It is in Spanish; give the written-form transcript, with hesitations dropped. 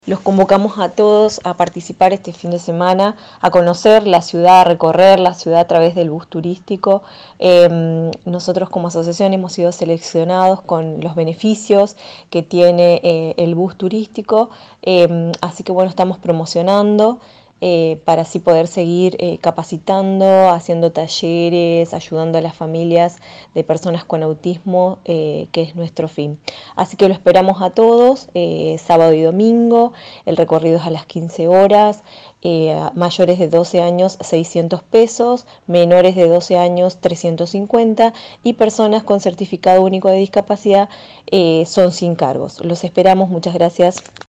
Los convocamos a todos a participar este fin de semana, a conocer la ciudad, a recorrer la ciudad a través del bus turístico. Nosotros como asociación hemos sido seleccionados con los beneficios que tiene el bus turístico, así que bueno, estamos promocionando para así poder seguir capacitando, haciendo talleres, ayudando a las familias de personas con autismo, que es nuestro fin. Así que lo esperamos a todos, sábado y domingo. El recorrido es a las 15 horas, mayores de 12 años 600 pesos, menores de 12 años 350 y personas con certificado único de discapacidad son sin cargos. Los esperamos, muchas gracias.